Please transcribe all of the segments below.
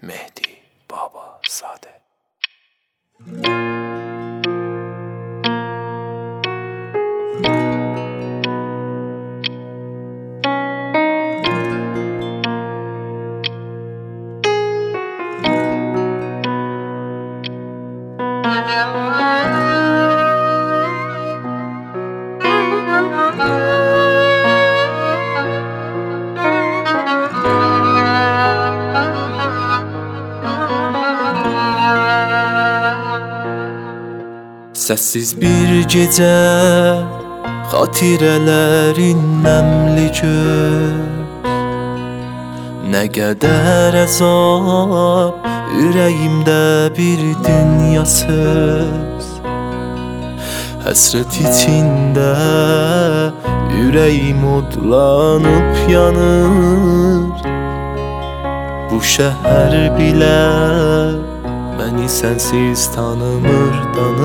Mehdi Babazade. Səssiz bir gecə xatirələrin nəmli göz, nə qədər əzab ürəyimdə bir dünya söz. Həsrət içində ürəyim odlanıb yanır, bu şəhər bilə məni sənsiz tanımır,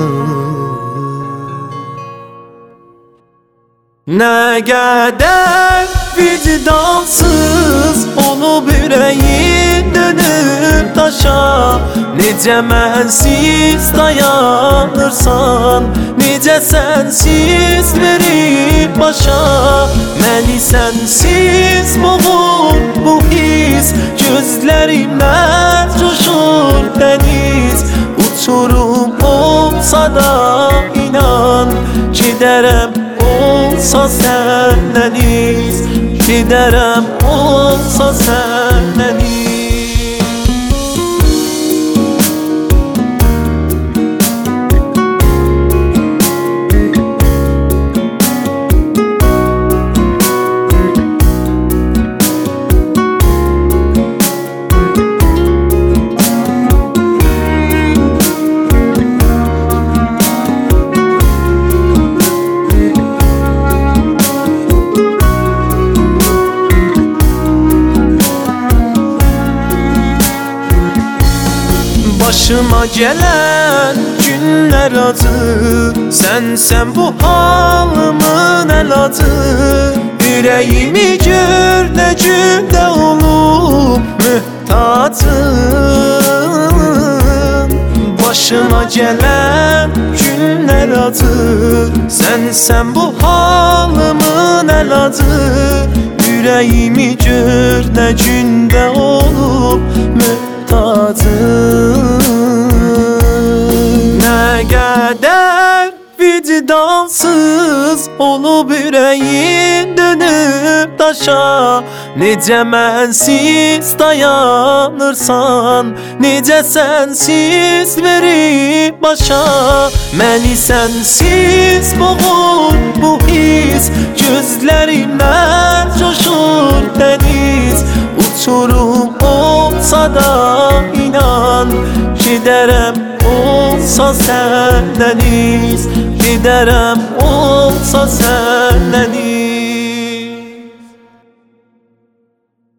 Nə qədər vicdansız olub ürəyin dönüb daşa, necə mənsiz dayanırsan, necə sənsiz verib başa. Məni sənsiz boğur bu his, gözlərimdən coşur dəniz. Uçurum olsa da inan, gedərəm olsa səndən iz, gedərəm olsa səndən iz. Başıma gələn günlər acı, sənsən bu halımın əlacı. Ürəyimi gör nə gündə olub mühtacım. Başıma gələn günlər acı, sənsən bu halımın əlacı. Ürəyimi gör nə gündə olub mühtacım. Nə qədər vicdansız olub ürəyin dönüb daşa, necə mənsiz dayanırsan, necə sənsiz verib başa. Məni sənsiz boğur bu his, gözlərimdən coşur dəniz. Uçurum olsa da inan, gedərəm olsa səndən iz, gedərəm olsa səndən iz.